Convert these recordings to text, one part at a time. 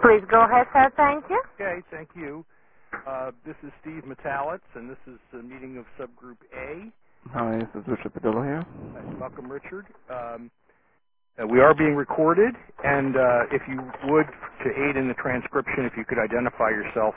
Please go ahead, sir. Thank you. Okay, thank you. This is Steve Metalitz, and this is a meeting of Subgroup A. Hi, this is Richard Padilla here. Welcome, Richard. We are being recorded, and if you would, to aid in the transcription, if you could identify yourself,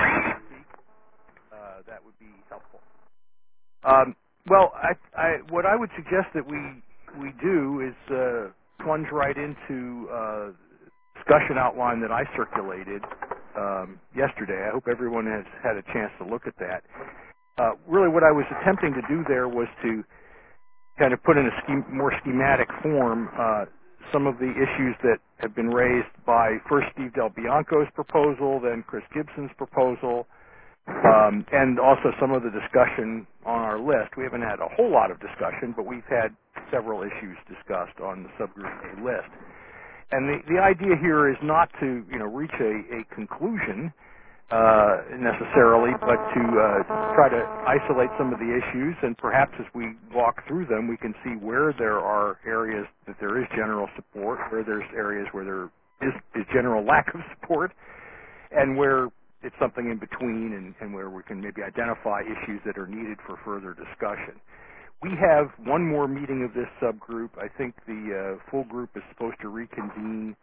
that would be helpful. Well, what I would suggest that we do is plunge right into discussion outline that I circulated yesterday. I hope everyone has had a chance to look at that. Really what I was attempting to do there was to kind of put in a more schematic form some of the issues that have been raised by first Steve Del Bianco's proposal, then Chris Gibson's proposal, and also some of the discussion on our list. We haven't had a whole lot of discussion, but we've had several issues discussed on the Subgroup A list. And the idea here is not to reach a conclusion necessarily, but to try to isolate some of the issues, and perhaps as we walk through them, we can see where there are areas that there is general support, where there's areas where there is general lack of support, and where it's something in between, and where we can maybe identify issues that are needed for further discussion. We have one more meeting of this subgroup. I think the full group is supposed to reconvene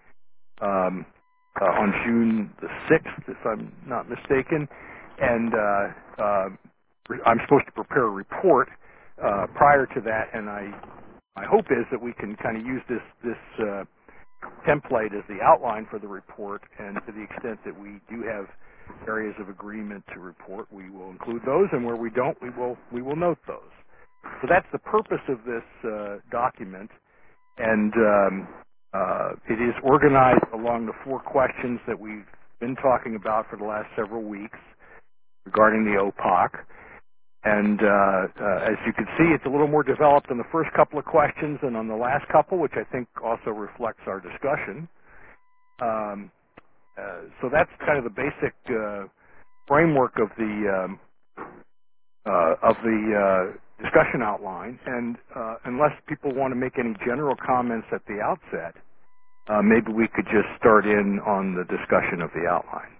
on June the 6th, if I'm not mistaken, and I'm supposed to prepare a report prior to that, and my hope is that we can kind of use this template as the outline for the report, and to the extent that we do have areas of agreement to report, we will include those, and where we don't, we will note those. So that's the purpose of this document, and it is organized along the 4 questions that we've been talking about for the last several weeks regarding the OPOC. And as you can see, it's a little more developed on the first couple of questions than on the last couple, which I think also reflects our discussion. So that's kind of the basic framework of the discussion outline. And unless people want to make any general comments at the outset, maybe we could just start in on the discussion of the outline.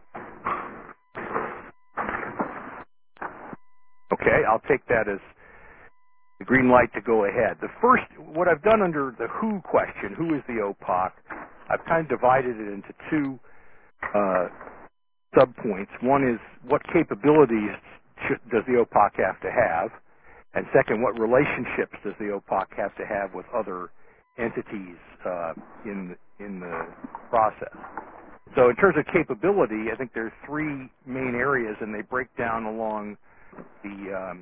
Okay, I'll take that as the green light to go ahead. The first, what I've done under the who question, who is the OPOC, I've kind of divided it into 2 subpoints. One is what capabilities does the OPOC have to have? And second, what relationships does the OPOC have to have with other entities in the process? So in terms of capability, I think there's 3 main areas, and they break down along the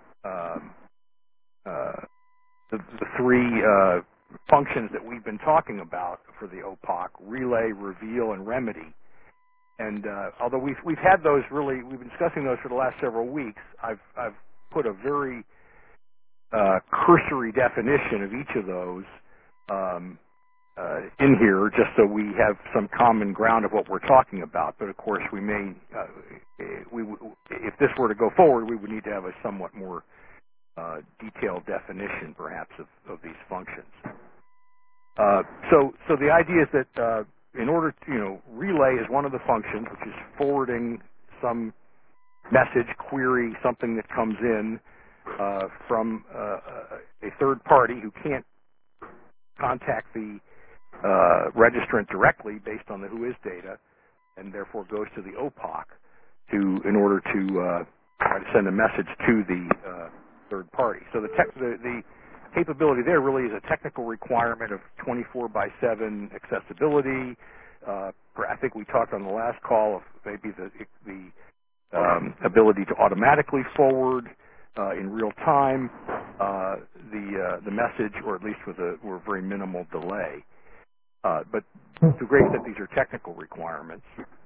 3 functions that we've been talking about for the OPOC: relay, reveal, and remedy. And although we've had those we've been discussing those for the last several weeks, I've put a very cursory definition of each of those in here, just so we have some common ground of what we're talking about. But of course, we may, if this were to go forward, we would need to have a somewhat more detailed definition, perhaps, of these functions. So the idea is that in order to, relay is one of the functions, which is forwarding some message, query, something that comes in from a third party who can't contact the registrant directly based on the WHOIS data, and therefore goes to the OPOC in order to try to send a message to the third party. So the capability there really is a technical requirement of 24/7 accessibility. I think we talked on the last call of maybe the ability to automatically forward in real time the message, or at least with a very minimal delay. But to a great extent, these are technical requirements.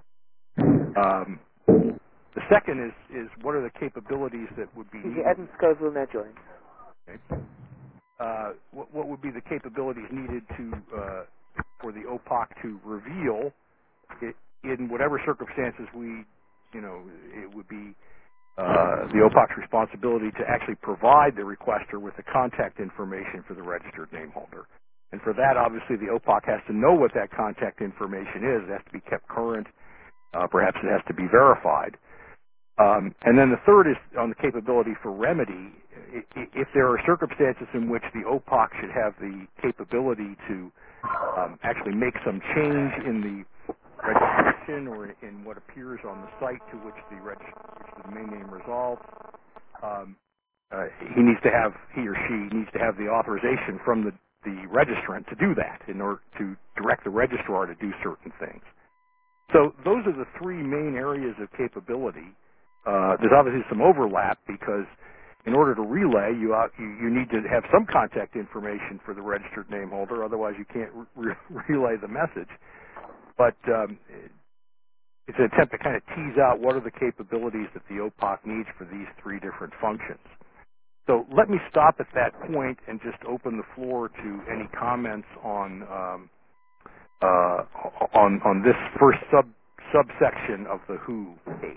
The second is what are the capabilities that would be needed? Adam Scoville now joins. Okay. What would be the capabilities needed for the OPOC to reveal in whatever circumstances it would be the OPOC's responsibility to actually provide the requester with the contact information for the registered name holder. And for that, obviously, the OPOC has to know what that contact information is. It has to be kept current. Perhaps it has to be verified. And then the third is on the capability for remedy. If there are circumstances in which the OPOC should have the capability to actually make some change in the registration or in what appears on the site to which the domain name resolves, he or she needs to have the authorization from the registrant to do that in order to direct the registrar to do certain things. So those are the three main areas of capability. There's obviously some overlap because in order to relay, you need to have some contact information for the registered name holder. Otherwise, you can't relay the message. But it's an attempt to kind of tease out what are the capabilities that the OPOC needs for these three different functions. So let me stop at that point and just open the floor to any comments on this first subsection of the WHO page.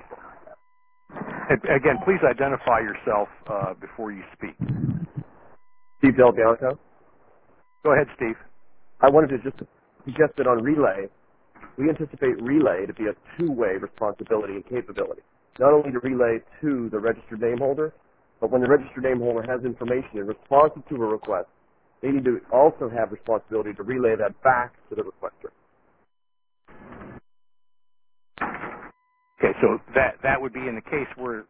And again, please identify yourself before you speak. Steve Del Bianco. Go ahead, Steve. I wanted to just suggest that on relay, we anticipate relay to be a two-way responsibility and capability. Not only to relay to the registered name holder, but when the registered name holder has information in response to a request, they need to also have responsibility to relay that back to the requester. Okay, so that would be in the case where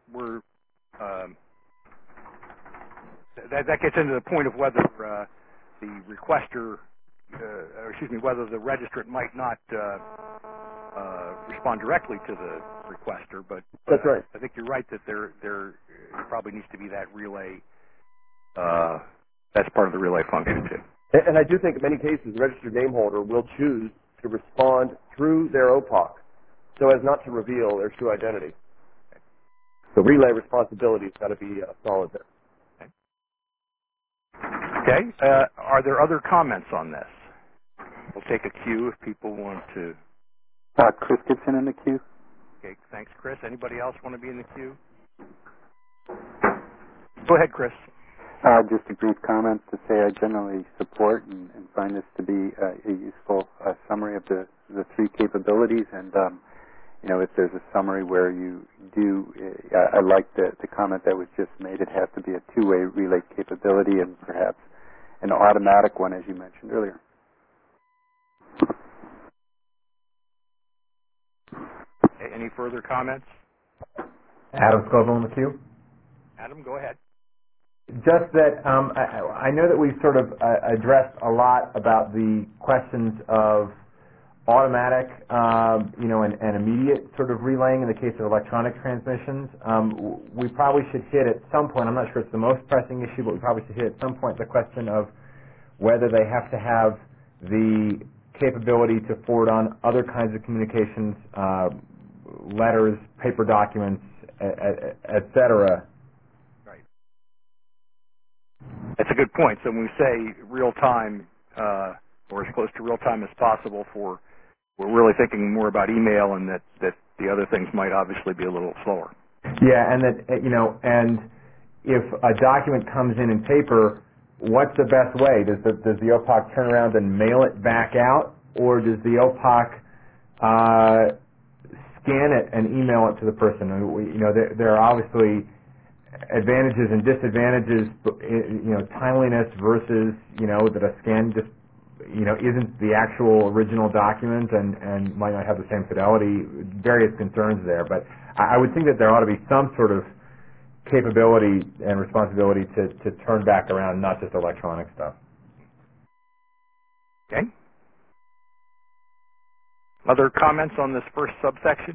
that gets into the point of whether the requester, whether the registrant might not respond directly to the requester. But that's right. I think you're right that there probably needs to be that relay. That's part of the relay function too. And I do think in many cases the registered name holder will choose to respond through their OPOC so as not to reveal their true identity. So relay responsibility's got to be solid there. Okay. Are there other comments on this? We'll take a queue if people want to. Chris Gibson in the queue. Okay, thanks, Chris. Anybody else want to be in the queue? Go ahead, Chris. Just a brief comment to say I generally support and find this to be a useful summary of the three capabilities. And, if there's a summary where you do, I like the comment that was just made. It has to be a two-way relay capability and perhaps an automatic one, as you mentioned earlier. Okay, any further comments? Adam Scoville in the queue. Adam, go ahead. Just that I know that we've sort of addressed a lot about the questions of automatic, and immediate sort of relaying in the case of electronic transmissions. We probably should hit at some point, I'm not sure it's the most pressing issue, but we probably should hit at some point the question of whether they have to have the capability to forward on other kinds of communications, letters, paper documents, et cetera. Right. That's a good point. So when we say real time, or as close to real time as possible, we're really thinking more about email, and that the other things might obviously be a little slower. Yeah, and that and if a document comes in paper, what's the best way? Does the OPOC turn around and mail it back out, or does the OPOC scan it and email it to the person? There are obviously advantages and disadvantages. Timeliness versus that a scan just isn't the actual original document and might not have the same fidelity. Various concerns there, but I would think that there ought to be some sort of capability and responsibility to turn back around, not just electronic stuff. Okay. Other comments on this first subsection?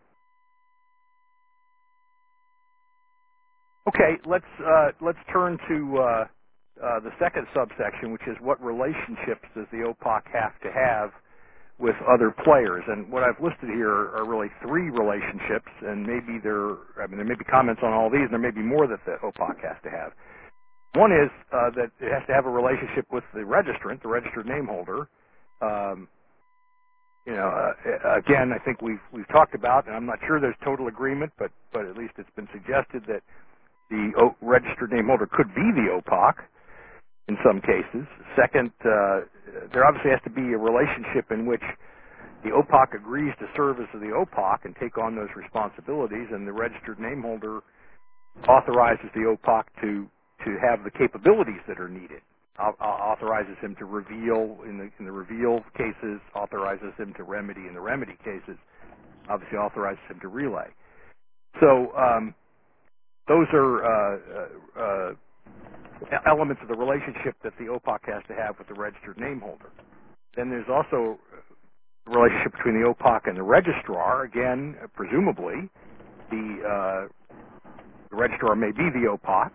Okay, let's turn to the second subsection, which is what relationships does the OPOC have to have with other players? And what I've listed here are really three relationships, and maybe there may be comments on all these, and there may be more that the OPOC has to have. One is that it has to have a relationship with the registrant, the registered name holder. Again, I think we've talked about, and I'm not sure there's total agreement, but at least it's been suggested that the registered name holder could be the OPOC. in some cases. Second, there obviously has to be a relationship in which the OPOC agrees to serve as the OPOC and take on those responsibilities, and the registered name holder authorizes the OPOC to have the capabilities that are needed. Authorizes him to reveal in the reveal cases, authorizes him to remedy in the remedy cases, obviously authorizes him to relay. So those are elements of the relationship that the OPOC has to have with the registered name holder. Then there's also the relationship between the OPOC and the registrar. Again, presumably, the registrar may be the OPOC,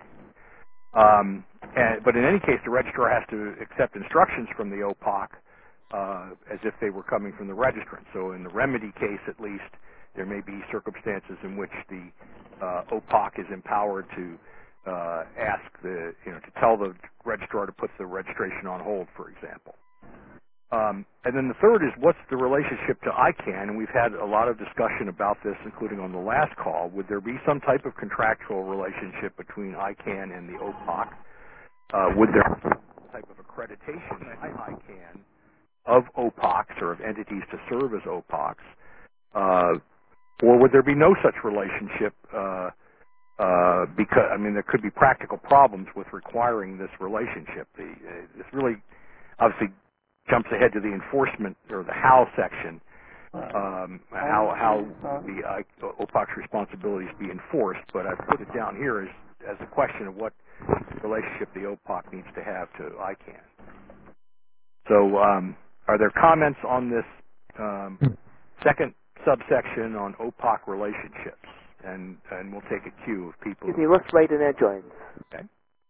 but in any case, the registrar has to accept instructions from the OPOC as if they were coming from the registrant. So in the remedy case, at least, there may be circumstances in which the OPOC is empowered to ask to tell the registrar to put the registration on hold, for example. And then the third is, what's the relationship to ICANN? And we've had a lot of discussion about this, including on the last call. Would there be some type of contractual relationship between ICANN and the OPOC? Would there be some type of accreditation by ICANN of OPOCs or of entities to serve as OPOCs? Or would there be no such relationship? Because, there could be practical problems with requiring this relationship. This really obviously jumps ahead to the enforcement or the how section, how the OPOC's responsibilities be enforced. But I've put it down here as a question of what relationship the OPOC needs to have to ICANN. So are there comments on this second subsection on OPOC relationships? And we'll take a queue of people. Excuse me, Ross Rader joins. Okay.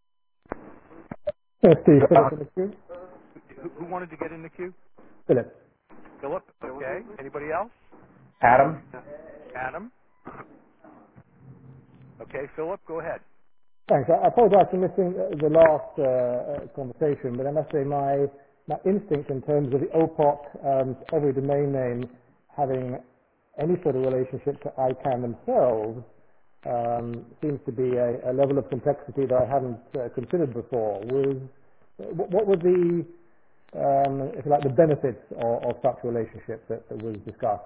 Steve, Philip in the queue. Who wanted to get in the queue? Philip. Philip, okay. Anybody else? Adam? Adam? Okay, Philip, go ahead. Thanks. I apologize for missing the last conversation, but I must say my instinct in terms of the OPOC every domain name having any sort of relationship to ICANN themselves seems to be a level of complexity that I hadn't considered before. What were the if you like, the benefits of such relationships that was discussed?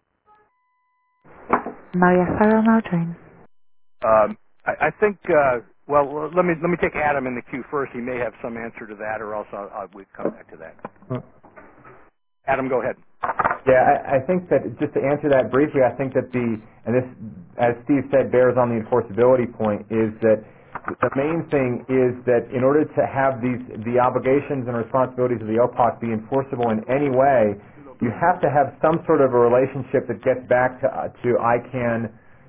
Maria Farrell now joins. I think, well, let me take Adam in the queue first. He may have some answer to that, or else we'll come back to that. Adam, go ahead. Yeah, I think that just to answer that briefly, I think that and this, as Steve said, bears on the enforceability point, is that the main thing is that in order to have the obligations and responsibilities of the OPOC be enforceable in any way, you have to have some sort of a relationship that gets back to ICANN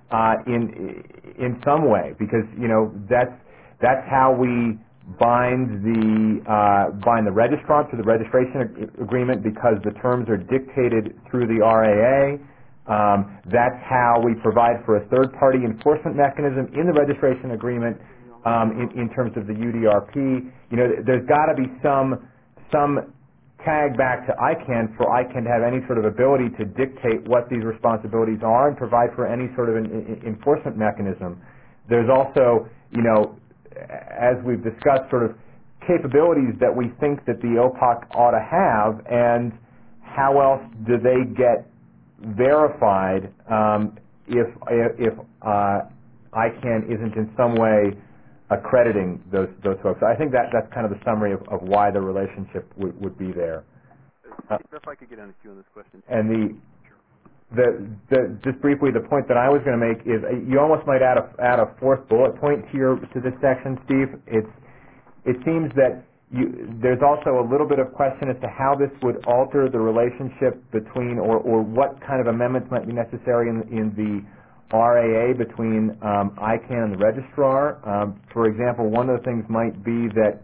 in some way, because that's how we bind the registrant to the registration agreement, because the terms are dictated through the RAA. That's how we provide for a third-party enforcement mechanism in the registration agreement in terms of the UDRP. There's got to be some tag back to ICANN for ICANN to have any sort of ability to dictate what these responsibilities are and provide for any sort of an enforcement mechanism. There's also, as we've discussed, sort of capabilities that we think that the OPOC ought to have, and how else do they get verified if ICANN isn't in some way accrediting those folks. I think that's kind of the summary of why the relationship would be there. If I could get on the queue on this question. And just briefly, the point that I was going to make is you almost might add a fourth bullet point to this section, Steve. It seems that there's also a little bit of question as to how this would alter the relationship between, or what kind of amendments might be necessary in the RAA between ICANN and the registrar. For example, one of the things might be that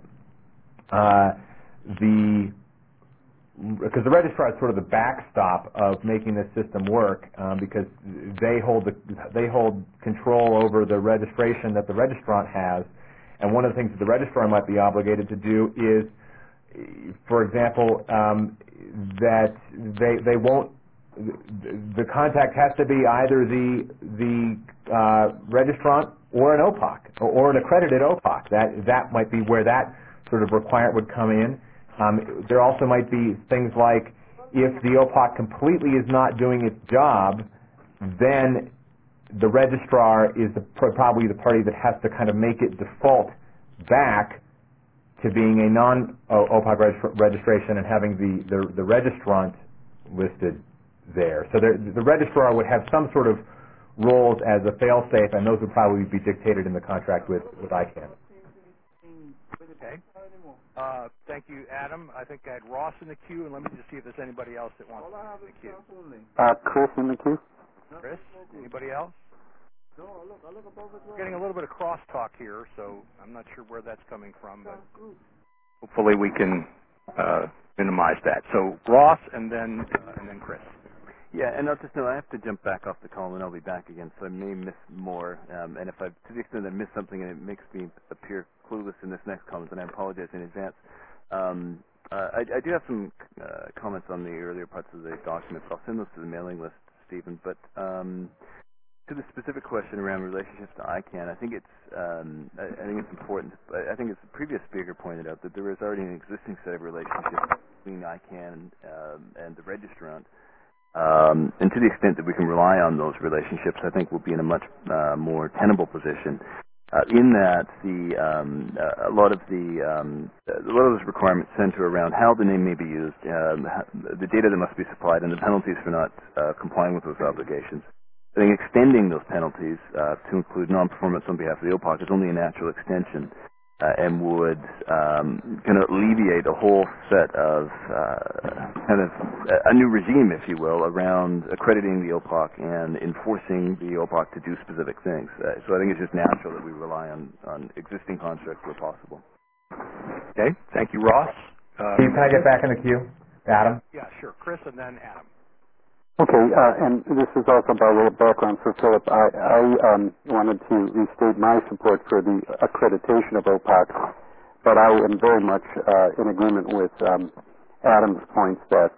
because the registrar is sort of the backstop of making this system work, because they hold control over the registration that the registrant has. And one of the things that the registrar might be obligated to do is, for example, that they won't. The contact has to be either the registrant or an OPOC or an accredited OPOC. That might be where that sort of requirement would come in. There also might be things like if the OPOC completely is not doing its job, then the registrar is probably the party that has to kind of make it default back to being a non-OPOC registration and having the registrant listed there. So the registrar would have some sort of roles as a fail-safe, and those would probably be dictated in the contract with ICANN. Okay. Thank you, Adam. I think I had Ross in the queue, and let me just see if there's anybody else that wants to be in the queue. Chris in the queue. Chris, anybody else? We're getting a little bit of crosstalk here, so I'm not sure where that's coming from, but hopefully we can minimize that. So Ross, and then Chris. Yeah, and I'll just know I have to jump back off the call, and I'll be back again, so I may miss more. And if to the extent I miss something and it makes me appear clueless in this next comment, then I apologize in advance. I do have some comments on the earlier parts of the documents. I'll send those to the mailing list, Stephen. But to the specific question around relationships to ICANN, I think it's important. I think as the previous speaker pointed out, that there is already an existing set of relationships between ICANN and the registrant. And to the extent that we can rely on those relationships, I think we'll be in a much more tenable position. In that, a lot of those requirements center around how the name may be used, the data that must be supplied, and the penalties for not complying with those obligations. I think extending those penalties to include non-performance on behalf of the OPOC is only a natural extension, and would kind of alleviate a whole set of kind of a new regime, if you will, around accrediting the OPOC and enforcing the OPOC to do specific things. So I think it's just natural that we rely on existing constructs where possible. Okay, thank you, Ross. Steve, can I get back in the queue? Adam? Yeah, sure. Chris, and then Adam. Okay, and this is also by way of background for Philip. I wanted to restate my support for the accreditation of OPOC, but I am very much in agreement with Adam's points that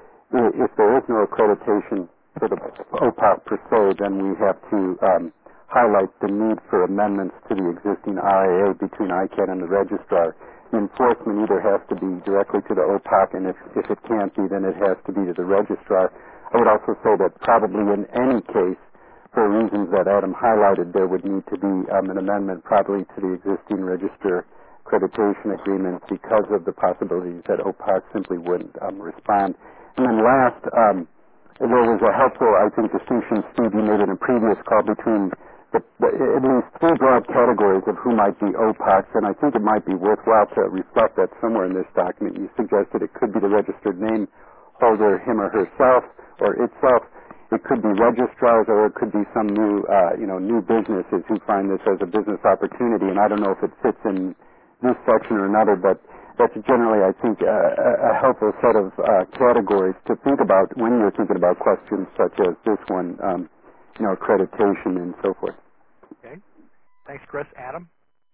if there is no accreditation for the OPOC per se, then we have to highlight the need for amendments to the existing RAA between ICANN and the registrar. The enforcement either has to be directly to the OPOC, and if it can't be, then it has to be to the registrar. I would also say that probably in any case, for reasons that Adam highlighted, there would need to be an amendment probably to the existing register accreditation agreement because of the possibilities that OPOC simply wouldn't respond. And then last, there was a helpful, I think, distinction, Steve, you made in a previous call between at least three broad categories of who might be OPOCs, and I think it might be worthwhile to reflect that somewhere in this document. You suggested it could be the registered name holder, him or herself, or itself. It could be registrars, or it could be some new businesses who find this as a business opportunity. And I don't know if it fits in this section or another, but that's generally, I think, a helpful set of categories to think about when you're thinking about questions such as this one, accreditation and so forth. Okay. Thanks, Chris. Adam?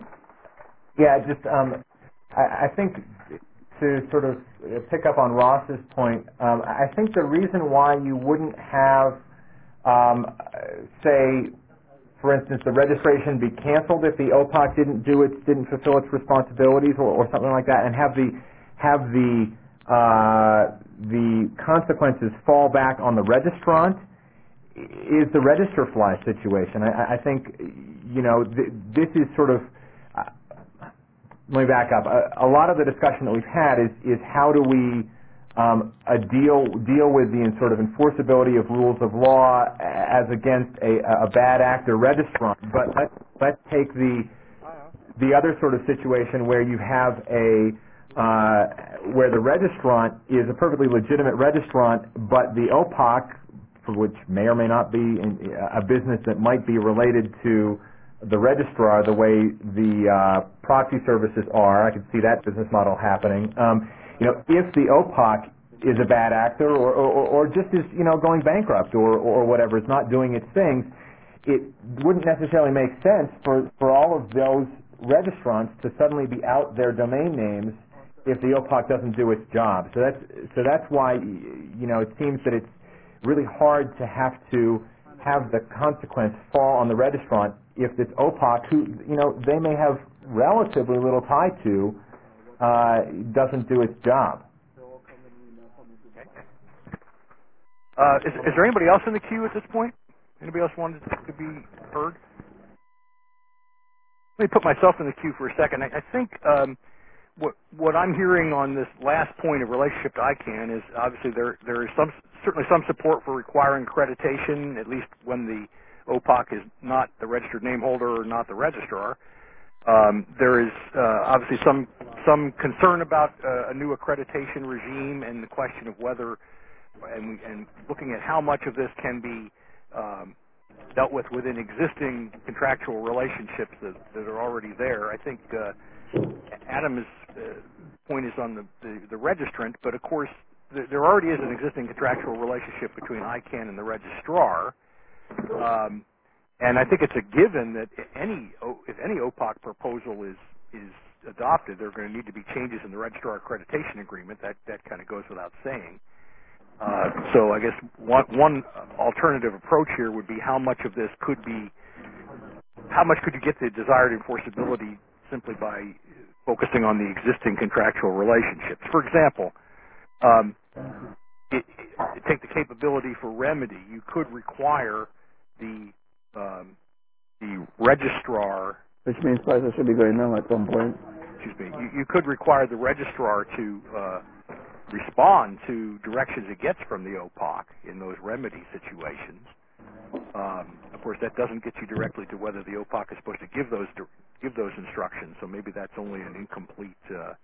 Yeah, just I think to sort of pick up on Ross's point, I think the reason why you wouldn't have, say, for instance, the registration be canceled if the OPOC didn't fulfill its responsibilities or something like that, and have the consequences fall back on the registrant is the register fly situation. I think this is sort of. Let me back up. A lot of the discussion that we've had is how do we deal with the sort of enforceability of rules of law as against a bad actor registrant. But let's take the other sort of situation where you have where the registrant is a perfectly legitimate registrant, but the OPOC, for which may or may not be a business that might be related to the registrar, the way the proxy services are, I could see that business model happening. If the OPOC is a bad actor or just is going bankrupt or whatever, is not doing its things, it wouldn't necessarily make sense for all of those registrants to suddenly be out their domain names if the OPOC doesn't do its job. So that's why it seems that it's really hard to have the consequence fall on the registrant if it's OPOC, who they may have relatively little tie to, doesn't do its job. Is there anybody else in the queue at this point? Anybody else wanted to be heard? Let me put myself in the queue for a second. I think what I'm hearing on this last point of relationship to ICANN is obviously there is certainly some support for requiring accreditation, at least when the OPOC is not the registered name holder or not the registrar. There is obviously some concern about a new accreditation regime and the question of whether and looking at how much of this can be dealt with within existing contractual relationships that are already there. I think Adam's point is on the registrant, but of course there already is an existing contractual relationship between ICANN and the registrar, and I think it's a given that if any OPOC proposal is adopted, there are going to need to be changes in the registrar accreditation agreement. That kind of goes without saying. So I guess one alternative approach here would be how much of this could you get the desired enforceability simply by focusing on the existing contractual relationships. For example, take the capability for remedy. You could require the registrar. Which means prices should be going down at some point. Excuse me. You could require the registrar to respond to directions it gets from the OPOC in those remedy situations. Of course, that doesn't get you directly to whether the OPOC is supposed to give those instructions. So maybe that's only an incomplete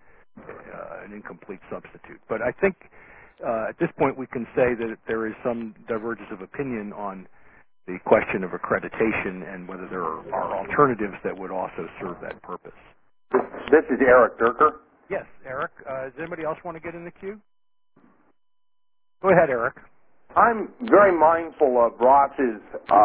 substitute. But I think at this point we can say that there is some divergence of opinion on the question of accreditation and whether there are alternatives that would also serve that purpose. This is Eric Durker. Yes, Eric. Does anybody else want to get in the queue? Go ahead, Eric. I'm very mindful of Ross's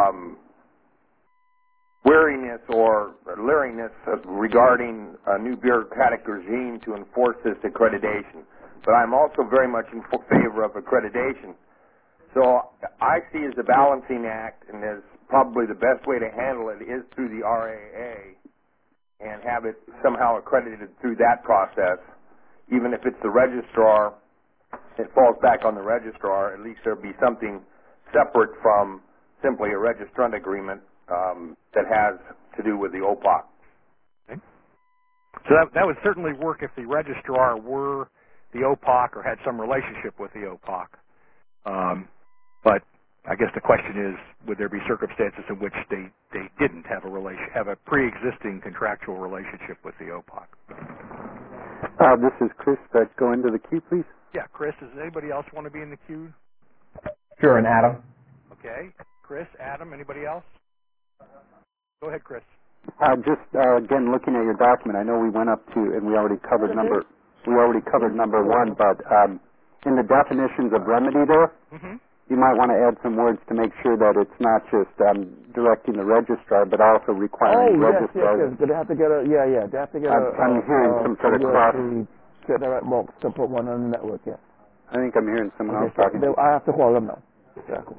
weariness or leeriness regarding a new bureaucratic regime to enforce this accreditation. But I'm also very much in favor of accreditation. So I see as a balancing act, and as probably the best way to handle it is through the RAA and have it somehow accredited through that process. Even if it's the registrar, it falls back on the registrar. At least there'll be something separate from simply a registrant agreement that has to do with the OPOC. Okay. So that would certainly work if the registrar were the OPOC or had some relationship with the OPOC. But I guess the question is, would there be circumstances in which they didn't have a pre-existing contractual relationship with the OPOC? This is Chris. Go into the queue, please. Yeah, Chris. Does anybody else want to be in the queue? Sure, and Adam. Okay. Chris, Adam, anybody else? Go ahead, Chris. Again, looking at your document, I know we went up to, and we already covered number one, but in the definitions of remedy there, you might want to add some words to make sure that it's not just directing the registrar, but also requiring registrars. Yes. They have to get a, they have to get I'm hearing some sort of cross. Get the right box to put one on the network, yeah. I think I'm hearing someone else So talking. I have to call them now. Yeah, cool.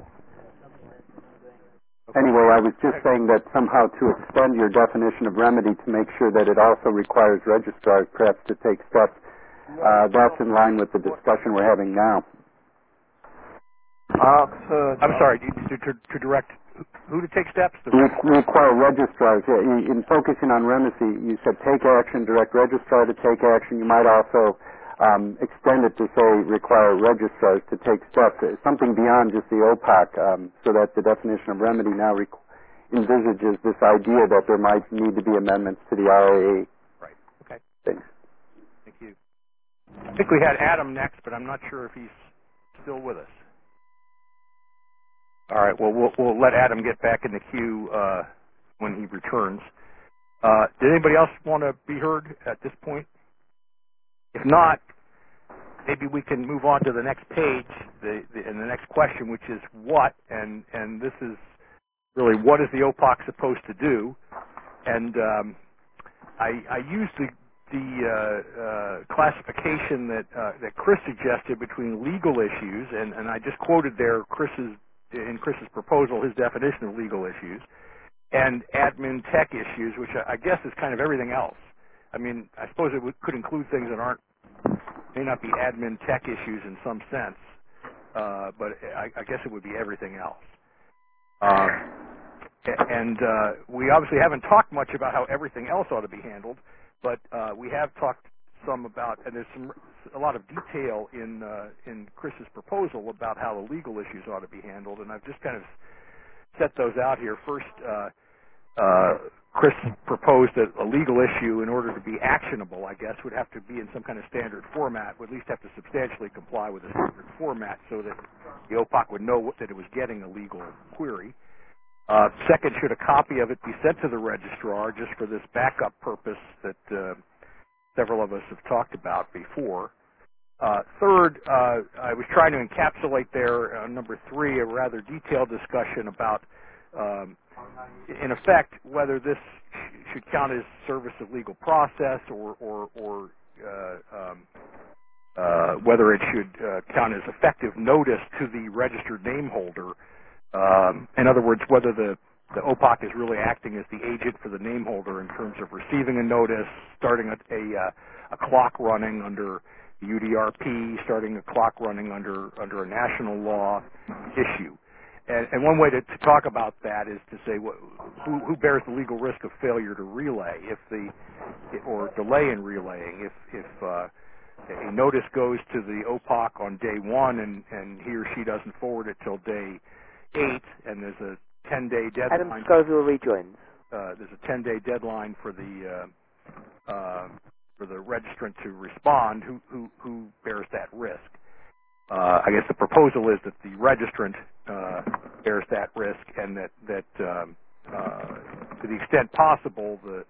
Anyway, I was just saying that somehow to extend your definition of remedy to make sure that it also requires registrars perhaps to take steps, that's in line with the discussion we're having now. I'm sorry, to direct who to take steps? Require registrars. Yeah, in focusing on remedy, you said take action, direct registrar to take action. You might also extend it to say require registrars to take steps, something beyond just the OPOC, so that the definition of remedy now envisages this idea that there might need to be amendments to the RAA. Right. Okay. Thanks. Thank you. I think we had Adam next, but I'm not sure if he's still with us. All right. Well, we'll let Adam get back in the queue when he returns. Did anybody else want to be heard at this point? If not, maybe we can move on to the next page and the next question, which is what, and this is really what is the OPOC supposed to do? And I used the classification that Chris suggested between legal issues, and I just quoted there in Chris's proposal his definition of legal issues, and admin tech issues, which I guess is kind of everything else. I mean, I suppose it could include things that may not be admin tech issues in some sense, but I guess it would be everything else. And we obviously haven't talked much about how everything else ought to be handled, but we have talked some about, and there's a lot of detail in Chris's proposal about how the legal issues ought to be handled, and I've just kind of set those out here. First, Chris proposed that a legal issue, in order to be actionable, I guess, would have to be in some kind of standard format, would at least have to substantially comply with a standard format so that the OPOC would know that it was getting a legal query. Second, should a copy of it be sent to the registrar just for this backup purpose that several of us have talked about before? Third, I was trying to encapsulate there, number 3, a rather detailed discussion about, in effect, whether this should count as service of legal process or whether it should count as effective notice to the registered name holder. In other words, whether the OPOC is really acting as the agent for the name holder in terms of receiving a notice, starting a clock running under the UDRP, starting a clock running under a national law issue. And one way to talk about that is to say who bears the legal risk of failure to relay or delay in relaying. If a notice goes to the OPOC on day 1 and he or she doesn't forward it till day 8, and there's a 10-day deadline. Adam Scoville rejoins. There's a 10-day deadline for the registrant to respond. Who bears that risk? I guess the proposal is that the registrant bears that risk, and that to the extent possible, the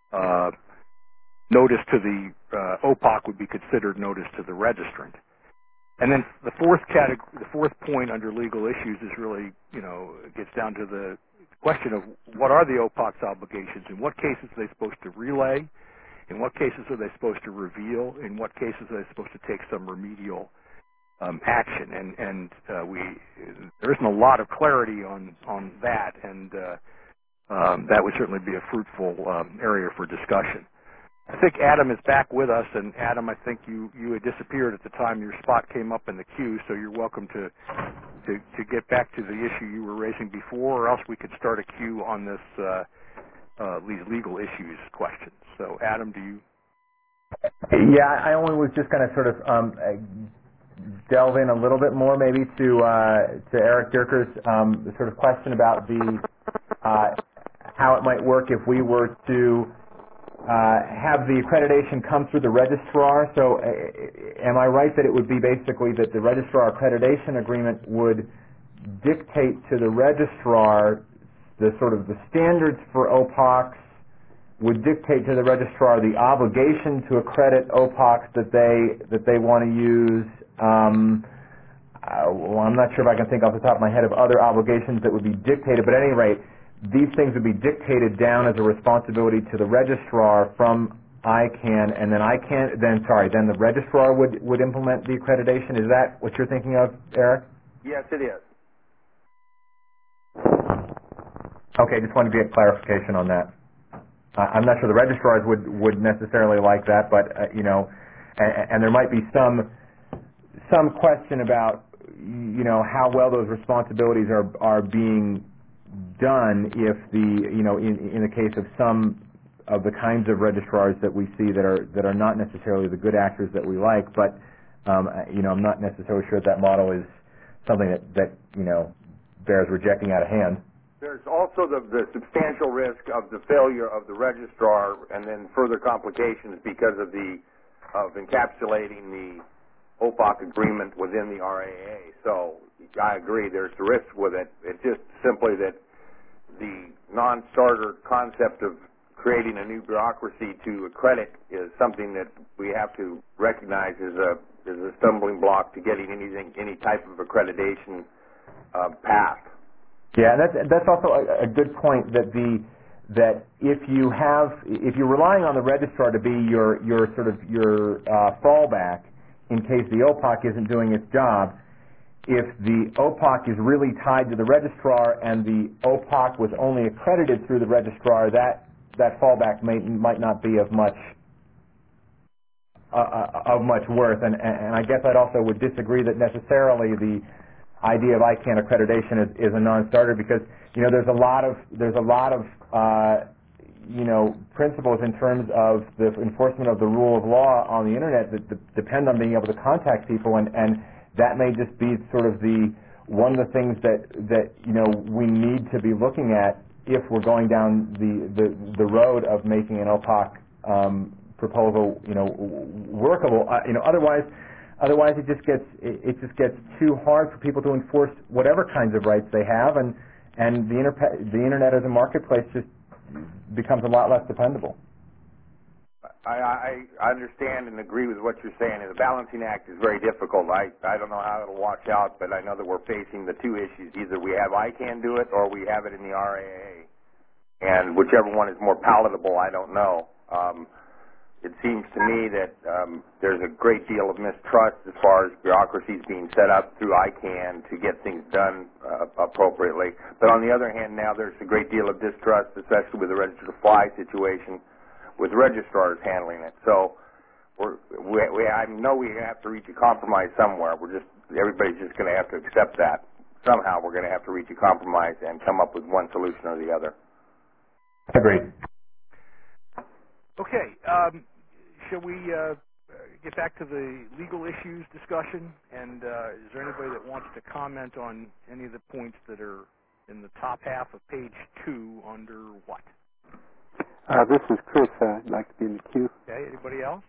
notice to the OPOC would be considered notice to the registrant. And then the fourth point under legal issues is really, gets down to the question of what are the OPOC's obligations? In what cases are they supposed to relay? In what cases are they supposed to reveal? In what cases are they supposed to take some remedial action? And there isn't a lot of clarity on that, and that would certainly be a fruitful area for discussion. I think Adam is back with us, and Adam, I think you had disappeared at the time your spot came up in the queue, so you're welcome to get back to the issue you were raising before, or else we could start a queue on these legal issues questions. So, Adam, do you? Yeah, I only was just going to sort of delve in a little bit more, maybe to Eric Dierker's sort of question about how it might work if we were to have the accreditation come through the registrar. So am I right that it would be basically that the registrar accreditation agreement would dictate to the registrar the sort of the standards for OPOCs, would dictate to the registrar the obligation to accredit OPOCs that they want to use? Well, I'm not sure if I can think off the top of my head of other obligations that would be dictated, but at any rate, these things would be dictated down as a responsibility to the registrar from ICANN, and then then the registrar would implement the accreditation. Is that what you're thinking of, Eric? Yes, it is. Okay, just wanted to get clarification on that. I'm not sure the registrars would necessarily like that, but and there might be some question about how well those responsibilities are being done if in the case of some of the kinds of registrars that we see that are not necessarily the good actors that we like, but I'm not necessarily sure that model is something that bears rejecting out of hand. There's also the substantial risk of the failure of the registrar, and then further complications because of encapsulating the OPOC agreement within the RAA. So I agree, there's the risk with it. It's just simply that the non-starter concept of creating a new bureaucracy to accredit is something that we have to recognize as a stumbling block to getting any type of accreditation passed. Yeah, that's also a good point, that if you're relying on the registrar to be your fallback in case the OPOC isn't doing its job, if the OPOC is really tied to the registrar and the OPOC was only accredited through the registrar, that fallback might not be of much of much worth. And I guess I'd also would disagree that necessarily the idea of ICANN accreditation is a non-starter, because there's a lot of principles in terms of the enforcement of the rule of law on the internet that depend on being able to contact people, and that may just be sort of one of the things that we need to be looking at if we're going down the road of making an OPAC proposal workable. Otherwise it just gets too hard for people to enforce whatever kinds of rights they have, and the internet as a marketplace just becomes a lot less dependable. I understand and agree with what you're saying. And the balancing act is very difficult. I don't know how it'll watch out, but I know that we're facing the two issues. Either we have ICANN do it or we have it in the RAA. And whichever one is more palatable, I don't know. It seems to me that there's a great deal of mistrust as far as bureaucracies being set up through ICANN to get things done appropriately. But on the other hand, now there's a great deal of distrust, especially with the register to fly situation, with registrars handling it. So I know we have to reach a compromise somewhere. Everybody's just going to have to accept that. Somehow we're going to have to reach a compromise and come up with one solution or the other. Agreed. Okay, shall we get back to the legal issues discussion? And is there anybody that wants to comment on any of the points that are in the top half of page 2 under what? This is Chris. I'd like to be in the queue. Okay, anybody else?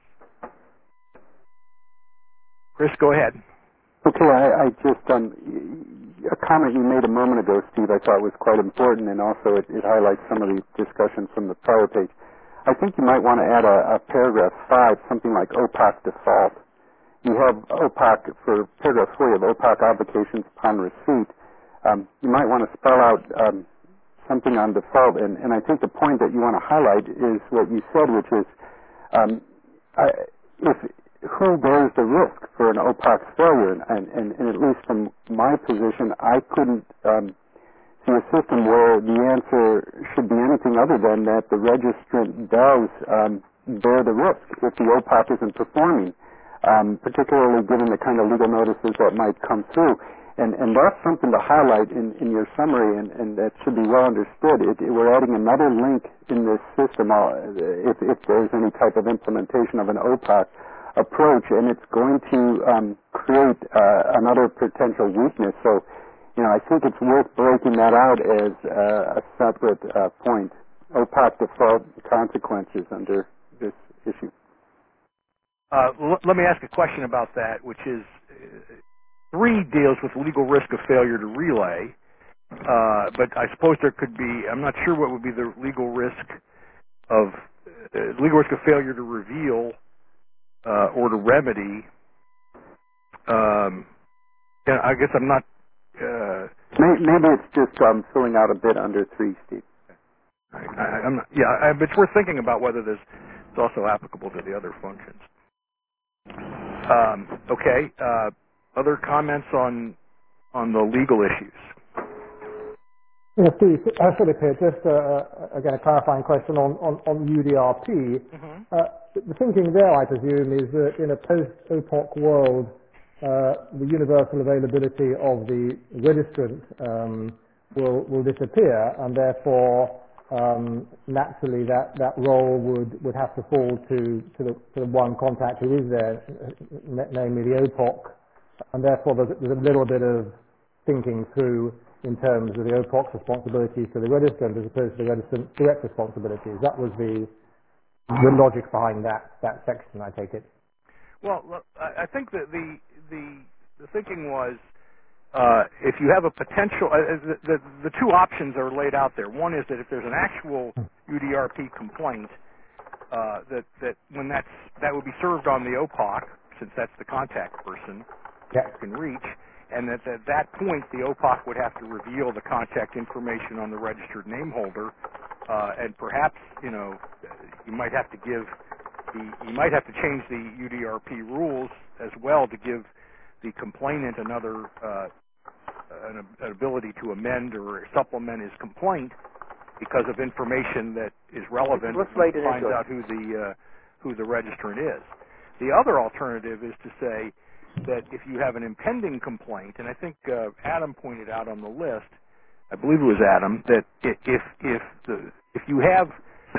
Chris, go ahead. Okay, I just, a comment you made a moment ago, Steve, I thought was quite important, and also it highlights some of the discussion from the prior page. I think you might want to add a paragraph 5, something like OPAC default. You have OPAC, for paragraph 4, you have OPAC obligations upon receipt. You might want to spell out something on default, and I think the point that you want to highlight is what you said, which is who bears the risk for an OPAC failure, and at least from my position, I couldn't see a system where the answer should be anything other than that the registrant does bear the risk if the OPAC isn't performing, particularly given the kind of legal notices that might come through. And that's something to highlight in your summary, and that should be well understood. We're adding another link in this system if there's any type of implementation of an OPAC approach, and it's going to create another potential weakness. So, I think it's worth breaking that out as a separate point. OPAC default consequences under this issue. Let me ask a question about that, which is 3 deals with legal risk of failure to relay, but I suppose there could be, I'm not sure what would be the legal risk of failure to reveal or to remedy. I guess I'm not. Maybe it's just filling out a bit under 3, Steve. I'm not, yeah, but it's worth thinking about whether it's also applicable to the other functions. Okay. Other comments on the legal issues? Yes, Steve, Philip here. Just again a clarifying question on UDRP. The thinking there, I presume, is that in a post-OPOC world, the universal availability of the registrant will disappear, and therefore naturally that role would have to fall to the one contact who is there, namely the OPOC, and therefore there's a little bit of thinking through in terms of the OPOC's responsibilities to the registrant as opposed to the registrant's direct responsibilities. That was the logic behind that section, I take it. Well, I think that the thinking was if you have a potential, the 2 options are laid out there. One is that if there's an actual UDRP complaint, that when that would be served on the OPOC, since that's the contact person you can reach, and that at that point the OPOC would have to reveal the contact information on the registered name holder, and perhaps you might have to you might have to change the UDRP rules as well to give the complainant another an ability to amend or supplement his complaint because of information that is relevant and finds out who the registrant is. The other alternative is to say that if you have an impending complaint, and I think Adam pointed out on the list, I believe it was Adam, that if you have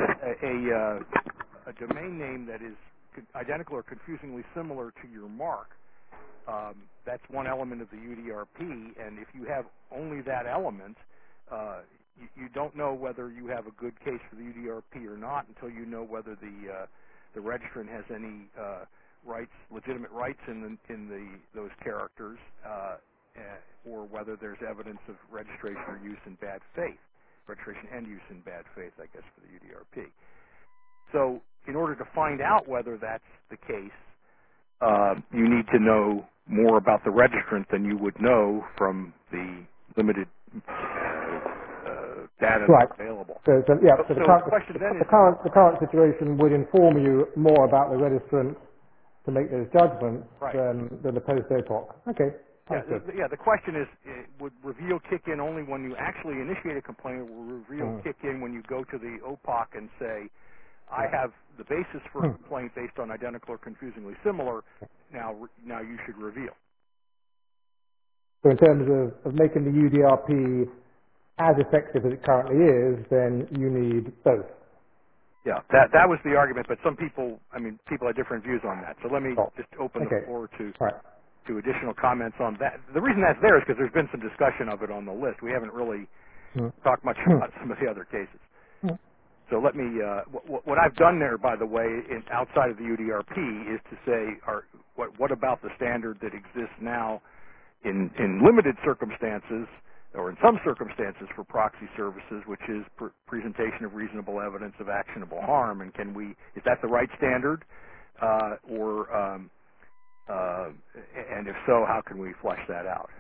a domain name that is identical or confusingly similar to your mark, that's one element of the UDRP, and if you have only that element, you don't know whether you have a good case for the UDRP or not until you know whether the registrant has any legitimate rights in those characters, or whether there's evidence of registration or use in bad faith, registration and use in bad faith, I guess, for the UDRP. So in order to find out whether that's the case, you need to know more about the registrant than you would know from the limited data that's available. So the current situation would inform you more about the registrant to make those judgments than the post-OPOC. Okay. The question is, would reveal kick in only when you actually initiate a complaint, or will reveal kick in when you go to the OPOC and say, I have the basis for a complaint based on identical or confusingly similar, now you should reveal. So in terms of making the UDRP as effective as it currently is, then you need both. Yeah, that was the argument, but people have different views on that. So let me just open the floor to additional comments on that. The reason that's there is because there's been some discussion of it on the list. We haven't really talked much about some of the other cases. So let me, what I've done there, by the way, outside of the UDRP, is to say, what about the standard that exists now in limited circumstances, or in some circumstances for proxy services, which is presentation of reasonable evidence of actionable harm, and is that the right standard, and if so, how can we flesh that out?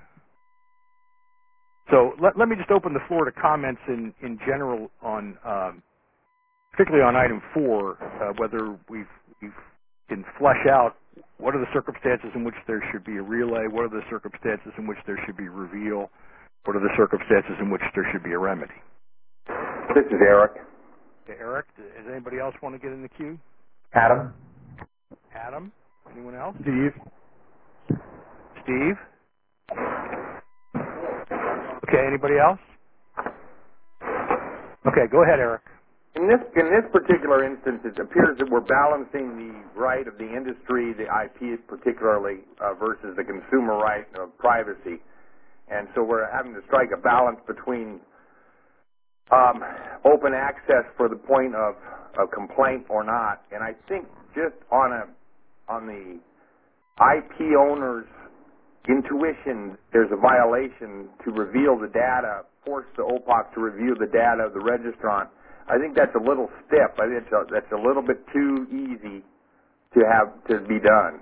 So let me just open the floor to comments in general on, particularly on item 4, whether we can flesh out what are the circumstances in which there should be a relay, what are the circumstances in which there should be reveal, what are the circumstances in which there should be a remedy. This is Eric. Okay, Eric, does anybody else want to get in the queue? Adam? Anyone else? Steve? Okay, anybody else? Okay, go ahead, Eric. In this particular instance, it appears that we're balancing the right of the industry, the IP particularly, versus the consumer right of privacy. And so we're having to strike a balance between open access for the point of complaint or not. And I think just on the IP owner's intuition, there's a violation to reveal the data, force the OPOC to review the data of the registrant. I think that's a little stiff. I think that's a little bit too easy to be done.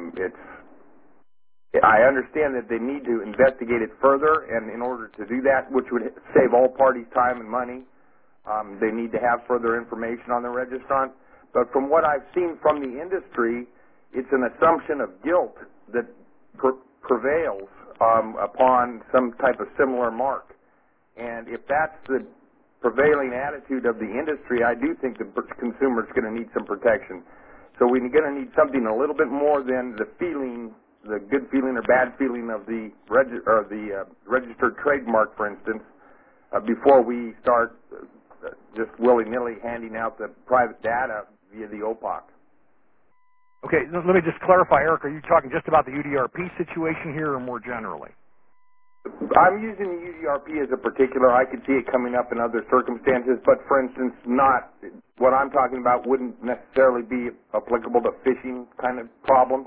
I understand that they need to investigate it further, and in order to do that, which would save all parties time and money, they need to have further information on the registrant. But from what I've seen from the industry, it's an assumption of guilt that prevails upon some type of similar mark. And if that's the prevailing attitude of the industry, I do think the consumer is going to need some protection. So we're going to need something a little bit more than the feeling, the good feeling or bad feeling of the registered trademark, for instance, before we start just willy-nilly handing out the private data via the OPOC. Okay, let me just clarify, Eric, are you talking just about the UDRP situation here or more generally? I'm using the UDRP as a particular. I could see it coming up in other circumstances, but for instance, not what I'm talking about wouldn't necessarily be applicable to phishing kind of problems.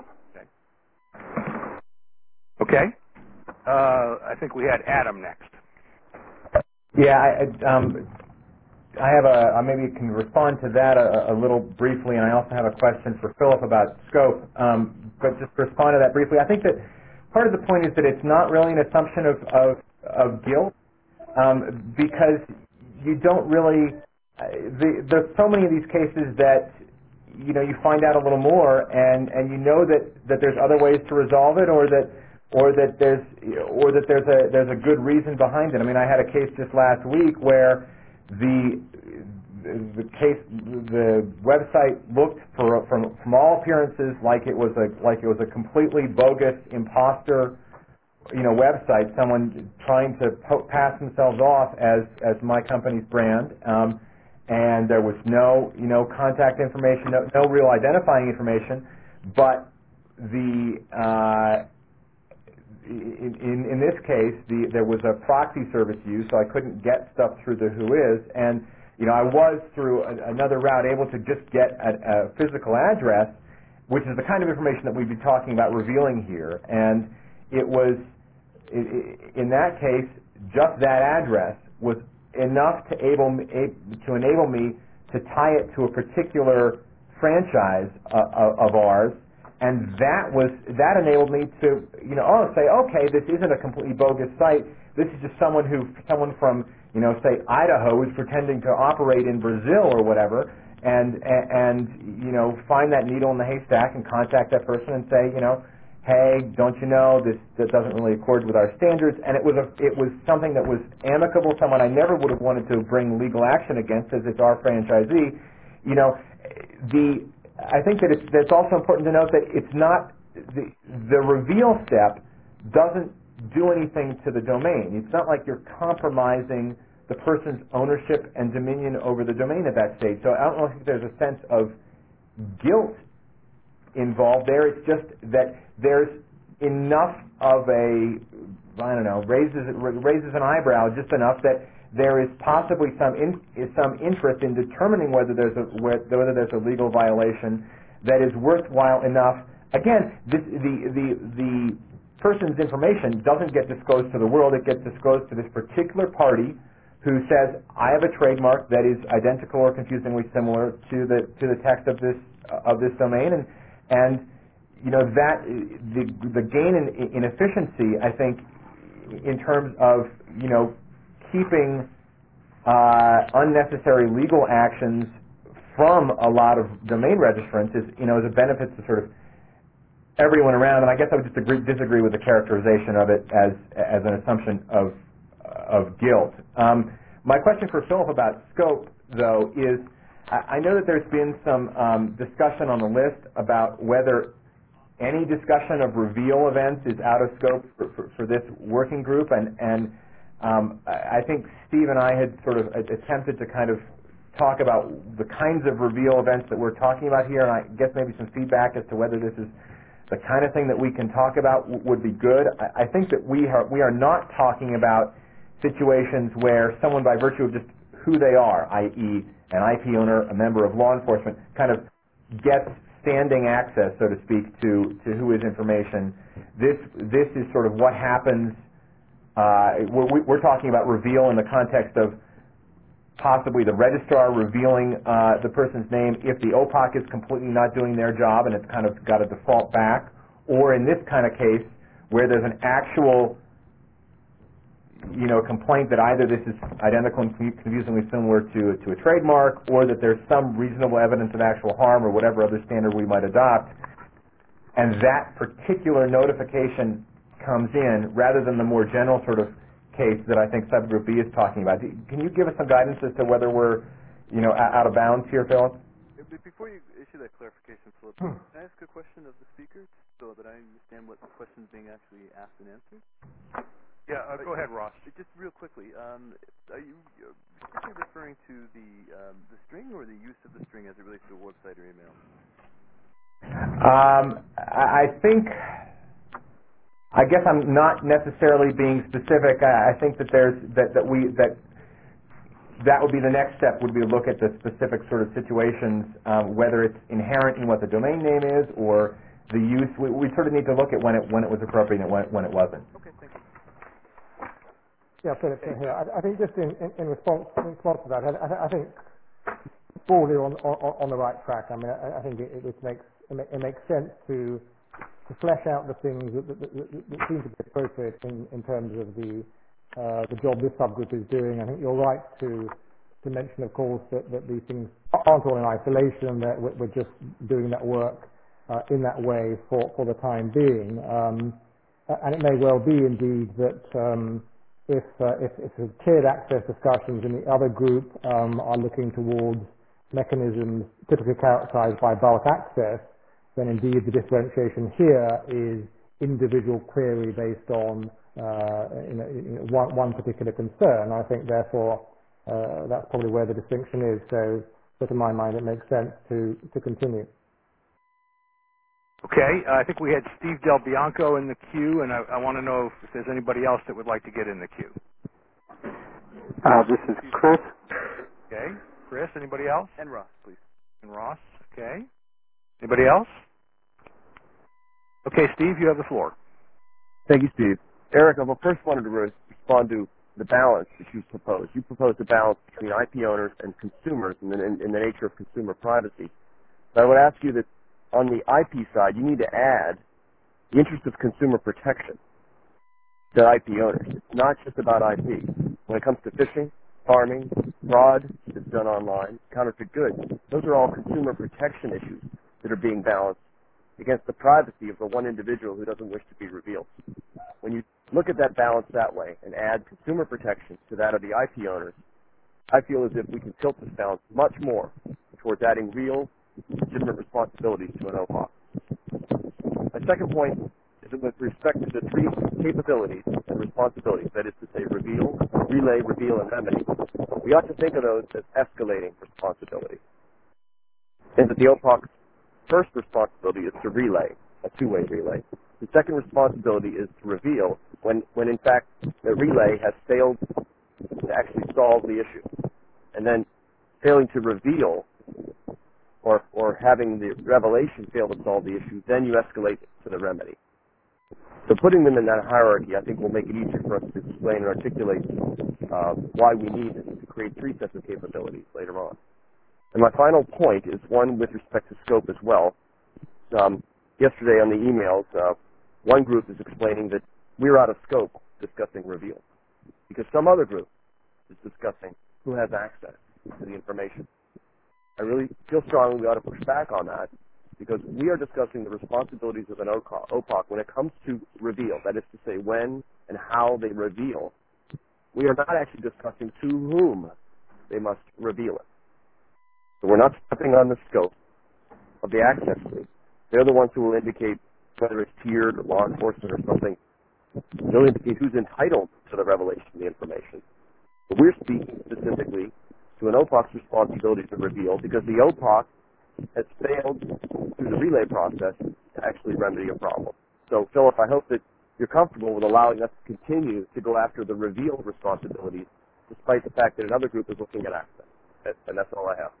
Okay. I think we had Adam next. Yeah, I have I maybe can respond to that a little briefly, and I also have a question for Philip about scope. But just to respond to that briefly, I think that part of the point is that it's not really an assumption of guilt, because you don't really. There's so many of these cases that you find out a little more, and you know that there's other ways to resolve it, or that there's a good reason behind it. I mean, I had a case just last week where the website looked from all appearances like it was a completely bogus imposter, website, someone trying to pass themselves off as my company's brand, and there was no contact information, no real identifying information, but in this case, there was a proxy service used, so I couldn't get stuff through the Whois, and I was through another route able to just get a physical address, which is the kind of information that we'd be talking about revealing here, and it was in that case just that address was enough to enable me to tie it to a particular franchise of ours. And that enabled me to, say, okay, this isn't a completely bogus site. This is just someone from, say Idaho who's pretending to operate in Brazil or whatever, and find that needle in the haystack and contact that person and say, hey, don't you know that doesn't really accord with our standards? And it was something that was amicable, someone I never would have wanted to bring legal action against, as it's our franchisee. I think that it's also important to note that it's not the reveal step doesn't do anything to the domain. It's not like you're compromising the person's ownership and dominion over the domain at that stage. So I don't know if there's a sense of guilt involved there. It's just that there's enough of raises an eyebrow just enough that there is possibly some interest in determining whether there's a legal violation that is worthwhile enough. Again, the person's information doesn't get disclosed to the world; it gets disclosed to this particular party who says, "I have a trademark that is identical or confusingly similar to the text of this domain," and that the gain in efficiency, I think, in terms of keeping unnecessary legal actions from a lot of domain registrants is a benefit to sort of everyone around. And I guess I would just disagree with the characterization of it as an assumption of guilt. My question for Philip about scope, though, is I know that there's been some discussion on the list about whether any discussion of reveal events is out of scope for this working group, and I think Steve and I had sort of attempted to kind of talk about the kinds of reveal events that we're talking about here, and I guess maybe some feedback as to whether this is the kind of thing that we can talk about would be good. I think that we are not talking about situations where someone, by virtue of just who they are, i.e. an IP owner, a member of law enforcement, kind of gets standing access, so to speak, to Whois information. This is sort of what happens. We're talking about reveal in the context of possibly the registrar revealing the person's name if the OPOC is completely not doing their job and it's kind of got to default back, or in this kind of case where there's an actual complaint that either this is identical and confusingly similar to a trademark, or that there's some reasonable evidence of actual harm or whatever other standard we might adopt, and that particular notification comes in rather than the more general sort of case that I think subgroup B is talking about. Can you give us some guidance as to whether we're out of bounds here, Philip? Before you issue that clarification, Philip, can I ask a question of the speakers so that I understand what questions being actually asked and answered? Yeah, go ahead, Ross. Just real quickly, are you strictly referring to the string or the use of the string as it relates to a website or email? I guess I'm not necessarily being specific. I think that that would be the next step, would be to look at the specific sort of situations, whether it's inherent in what the domain name is or the use. We sort of need to look at when it was appropriate and when it wasn't. Okay, thank you. Yeah, Philip, here. I think just in response to that, I think broadly on the right track. I mean, I think it makes sense to flesh out the things that seem to be appropriate in terms of the job this subgroup is doing. I think you're right to mention, of course, that these things aren't all in isolation, that we're just doing that work in that way for the time being. And it may well be indeed that if the tiered access discussions in the other group are looking towards mechanisms typically characterized by bulk access, then indeed the differentiation here is individual query based on one particular concern. I think therefore that's probably where the distinction is. So to my mind, it makes sense to continue. Okay, I think we had Steve Del Bianco in the queue, and I want to know if there's anybody else that would like to get in the queue. This is Chris. Okay, Chris, anybody else? And Ross, please. And Ross, okay. Anybody else? Okay, Steve, you have the floor. Thank you, Steve. Eric, I first wanted to respond to the balance that you proposed. You proposed a balance between IP owners and consumers in the nature of consumer privacy. But I would ask you that on the IP side, you need to add the interest of consumer protection to IP owners. It's not just about IP. When it comes to phishing, farming, fraud that's done online, counterfeit goods, those are all consumer protection issues that are being balanced against the privacy of the one individual who doesn't wish to be revealed. When you look at that balance that way and add consumer protection to that of the IP owners, I feel as if we can tilt this balance much more towards adding real, legitimate responsibilities to an OPOC. My second point is that with respect to the three capabilities and responsibilities, that is to say reveal, relay, reveal, and remedy, we ought to think of those as escalating responsibilities. And that the OPOC's first responsibility is to relay, a two-way relay. The second responsibility is to reveal when in fact the relay has failed to actually solve the issue. And then failing to reveal or having the revelation fail to solve the issue, then you escalate to the remedy. So putting them in that hierarchy, I think, will make it easier for us to explain and articulate why we need to create three sets of capabilities later on. And my final point is one with respect to scope as well. Yesterday on the emails, one group is explaining that we're out of scope discussing reveal because some other group is discussing who has access to the information. I really feel strongly we ought to push back on that because we are discussing the responsibilities of an OPOC when it comes to reveal, that is to say when and how they reveal. We are not actually discussing to whom they must reveal it. So we're not stepping on the scope of the access group. They're the ones who will indicate whether it's tiered or law enforcement or something. They'll indicate who's entitled to the revelation of the information. But we're speaking specifically to an OPOC's responsibility to reveal because the OPOC has failed through the relay process to actually remedy a problem. So, Philip, I hope that you're comfortable with allowing us to continue to go after the reveal responsibilities despite the fact that another group is looking at access. And that's all I have.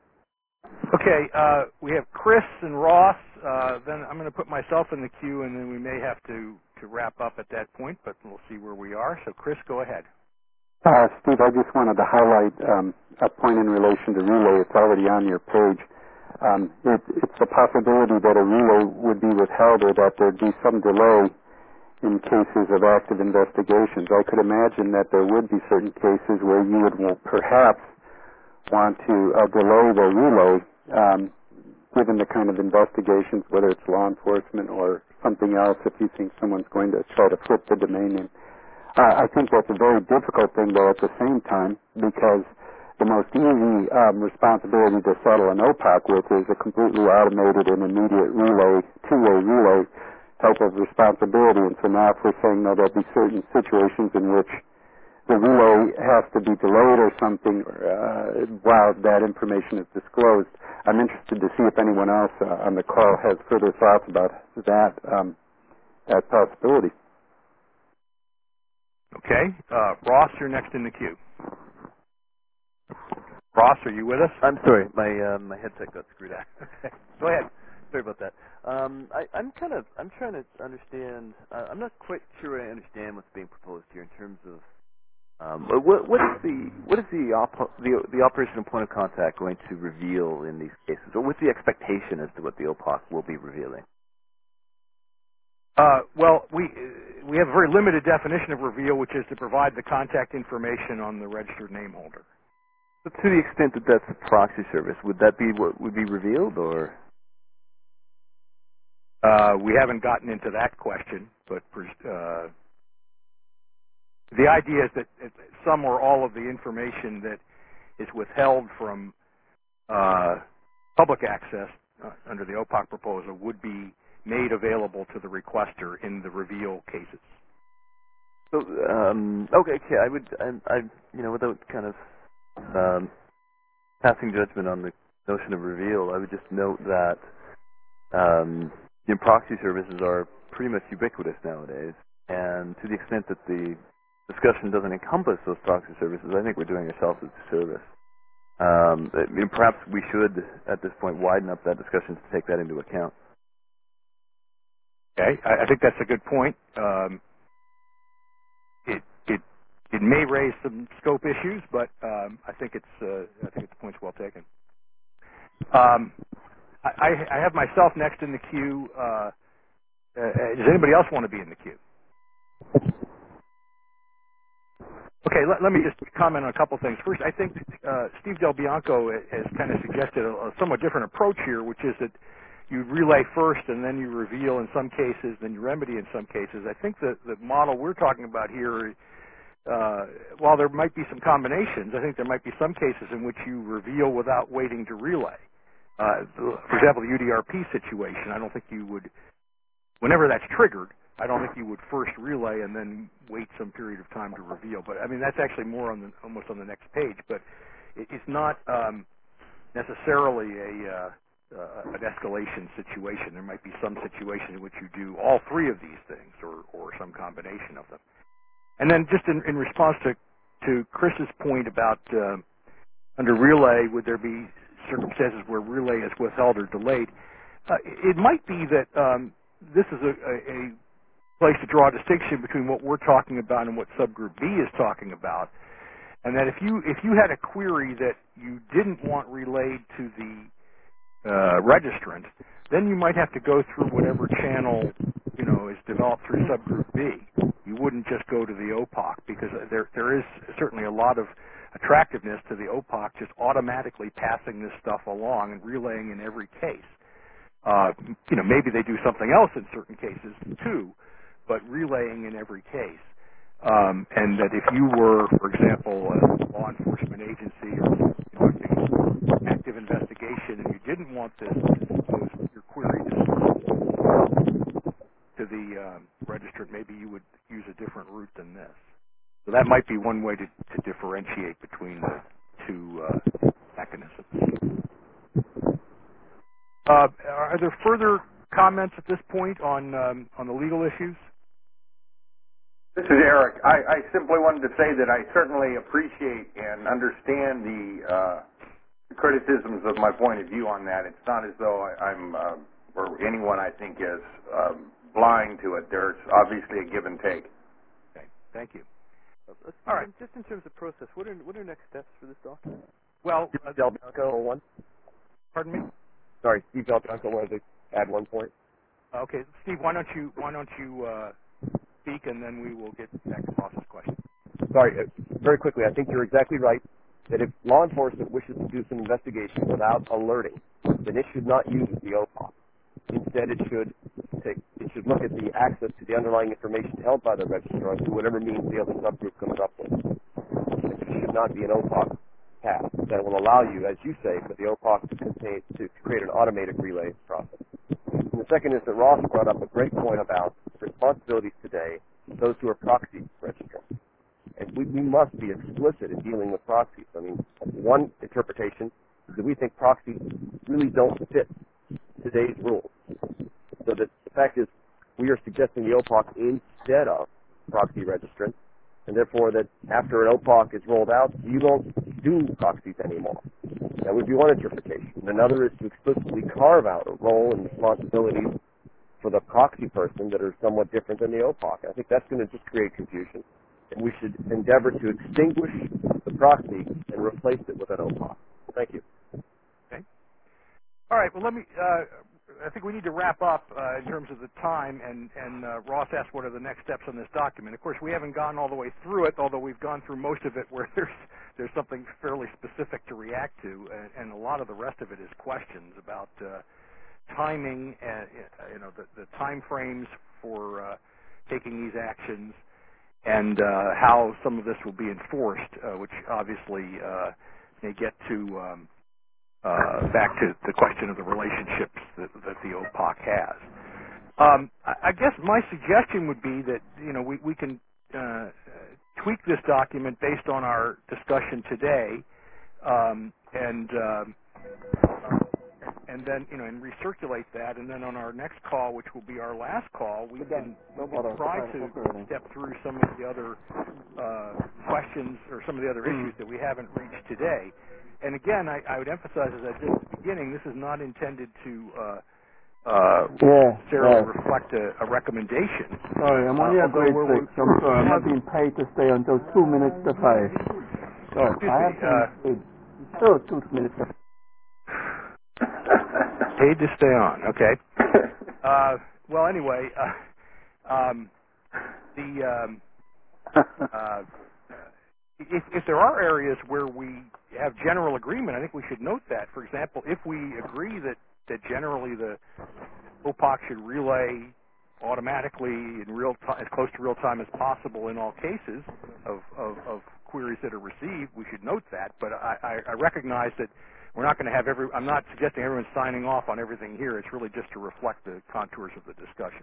Okay, we have Chris and Ross. Then I'm going to put myself in the queue, and then we may have to wrap up at that point, but we'll see where we are. So, Chris, go ahead. Steve, I just wanted to highlight a point in relation to relay. It's already on your page. It's a possibility that a relay would be withheld or that there'd be some delay in cases of active investigations. I could imagine that there would be certain cases where you would perhaps want to delay the relay given the kind of investigations, whether it's law enforcement or something else, if you think someone's going to try to flip the domain name. I think that's a very difficult thing, though, at the same time, because the most easy responsibility to settle an OPOC with is a completely automated and immediate relay, two-way relay type of responsibility. And so now if we're saying, no, there'll be certain situations in which the relay has to be delayed or something while that information is disclosed, I'm interested to see if anyone else on the call has further thoughts about that possibility. Okay. Ross, you're next in the queue. Ross, are you with us? I'm sorry, my headset got screwed up. Okay, go ahead. Sorry about that. I'm trying to understand. I'm not quite sure I understand what's being proposed here in terms of what is the operational point of contact going to reveal in these cases, or what's the expectation as to what the OPOC will be revealing? Well, we have a very limited definition of reveal, which is to provide the contact information on the registered name holder. But to the extent that that's a proxy service, would that be what would be revealed, or? We haven't gotten into that question, but The idea is that some or all of the information that is withheld from public access under the OPOC proposal would be made available to the requester in the reveal cases. So, okay, without kind of passing judgment on the notion of reveal, I would just note that proxy services are pretty much ubiquitous nowadays, and to the extent that the discussion doesn't encompass those proxy services, I think we're doing ourselves a disservice. Perhaps we should, at this point, widen up that discussion to take that into account. Okay, I think that's a good point. It may raise some scope issues, but I think the point's well taken. I have myself next in the queue. Does anybody else want to be in the queue? Okay, let me just comment on a couple things. First, I think Steve Del Bianco has kind of suggested a somewhat different approach here, which is that you relay first and then you reveal in some cases, then you remedy in some cases. I think that the model we're talking about here, while there might be some combinations, I think there might be some cases in which you reveal without waiting to relay. For example, the UDRP situation, I don't think you would, whenever that's triggered, I don't think you would first relay and then wait some period of time to reveal. But I mean, that's actually more on almost on the next page. But it's not necessarily an escalation situation. There might be some situation in which you do all three of these things, or some combination of them. And then just in response to Chris's point about under relay, would there be circumstances where relay is withheld or delayed? It might be that this is a place to draw a distinction between what we're talking about and what subgroup B is talking about, and that if you had a query that you didn't want relayed to the registrant, then you might have to go through whatever channel is developed through subgroup B. You wouldn't just go to the OPOC, because there is certainly a lot of attractiveness to the OPOC just automatically passing this stuff along and relaying in every case. Maybe they do something else in certain cases too, but relaying in every case. And that if you were, for example, a law enforcement agency or conducting active investigation and you didn't want this, suppose your query to the registrant, maybe you would use a different route than this. So that might be one way to differentiate between the two mechanisms. Are there further comments at this point on the legal issues? This is Eric. I simply wanted to say that I certainly appreciate and understand the criticisms of my point of view on that. It's not as though I'm, or anyone I think is blind to it. There's obviously a give and take. Okay, thank you. All right. Just in terms of process, what are next steps for this document? Well, Del Bianco, one. Pardon me? Sorry, Steve Del Bianco wanted to add one point. Okay, Steve, why don't you speak, and then we will get back to Ross's question. Sorry, very quickly, I think you're exactly right that if law enforcement wishes to do some investigation without alerting, then it should not use the OPOC. Instead, it should look at the access to the underlying information held by the registrar through whatever means the other subgroup comes up with. It should not be an OPOC path that will allow you, as you say, for the OPOC to create an automated relay process. And the second is that Ross brought up a great point about responsibilities today, those who are proxy registrants. And we must be explicit in dealing with proxies. I mean, one interpretation is that we think proxies really don't fit today's rules. So that the fact is, we are suggesting the OPOC instead of proxy registrants, and therefore that after an OPOC is rolled out, you don't do proxies anymore. That would be one interpretation. And another is to explicitly carve out a role and responsibilities for the proxy person that are somewhat different than the OPOC. I think that's going to just create confusion. And we should endeavor to extinguish the proxy and replace it with an OPOC. Thank you. Okay. All right. Well, I think we need to wrap up in terms of the time. And Ross asked what are the next steps on this document. Of course, we haven't gone all the way through it, although we've gone through most of it where there's something fairly specific to react to, and a lot of the rest of it is questions about timing, the time frames for taking these actions, and how some of this will be enforced, which obviously may get to back to the question of the relationships that the OPOC has. I guess my suggestion would be that we can tweak this document based on our discussion today, and then and recirculate that, and then on our next call, which will be our last call, we can try to step through some of the other questions or some of the other issues that we haven't reached today. And again, I would emphasize, as I did at the beginning, this is not intended to necessarily reflect a recommendation. Sorry, I'm only at grade 6. I'm sorry, I'm not being paid to stay until 2 minutes to 5. Sorry, I have to still 2 minutes to 5. Paid to stay on, okay. Well, anyway, if there are areas where we have general agreement, I think we should note that. For example, if we agree that generally the OPOC should relay automatically in real time, as close to real time as possible in all cases of queries that are received, we should note that. But I recognize that we're not going to have I'm not suggesting everyone's signing off on everything here. It's really just to reflect the contours of the discussion.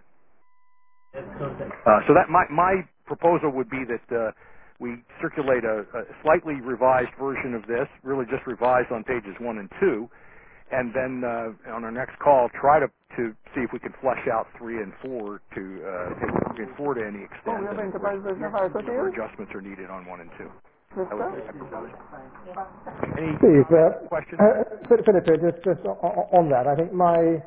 So that my proposal would be that we circulate a slightly revised version of this, really just revised on pages 1 and 2, and then on our next call try to see if we can flesh out 3 and 4 to take 3 and 4 to any extent. Where adjustments are needed on 1 and 2. Any questions? Philip, just on that, I think my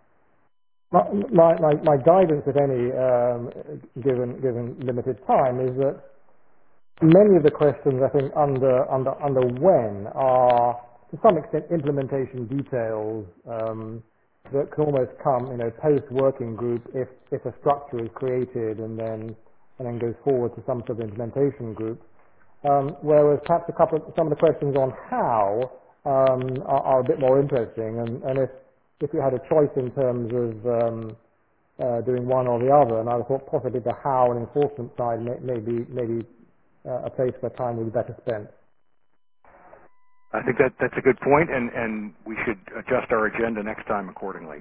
guidance, if any, given limited time, is that many of the questions I think under when are to some extent implementation details that can almost come post working group if a structure is created and then goes forward to some sort of implementation group. Whereas perhaps some of the questions on how are a bit more interesting, and if you had a choice in terms of doing one or the other, and I thought possibly the how and enforcement side may be a place where time would be better spent. I think that's a good point, and we should adjust our agenda next time accordingly.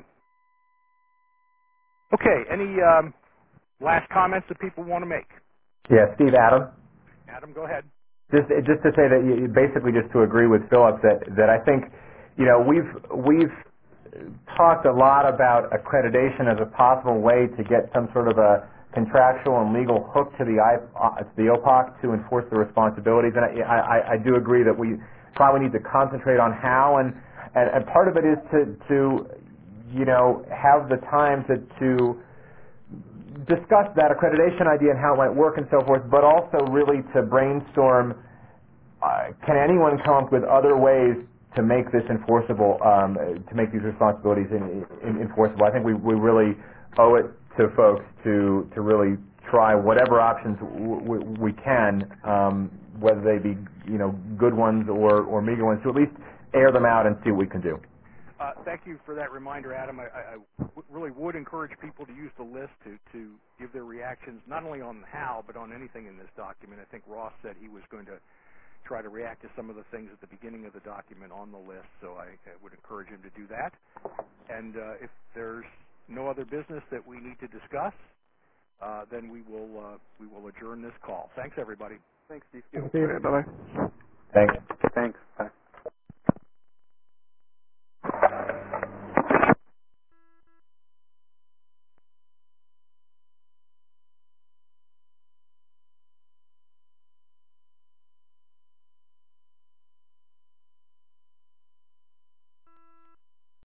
Okay, any last comments that people want to make? Yeah, Steve, Adam. Adam, go ahead. Just to say that basically just to agree with Philip that I think we've talked a lot about accreditation as a possible way to get some sort of a contractual and legal hook to the OPOC to enforce the responsibilities, and I do agree that we probably need to concentrate on how, and part of it is to have the time to discuss that accreditation idea and how it might work and so forth, but also really to brainstorm, can anyone come up with other ways to make this enforceable, to make these responsibilities enforceable? I think we really owe it to folks to really try whatever options we can, whether they be good ones or meager ones, to at least air them out and see what we can do. Thank you for that reminder, Adam. I really would encourage people to use the list to give their reactions, not only on how, but on anything in this document. I think Ross said he was going to try to react to some of the things at the beginning of the document on the list, so I would encourage him to do that. And if there's no other business that we need to discuss, then we will adjourn this call. Thanks, everybody. Thanks, Steve. Bye-bye. Thanks. Thanks. Bye.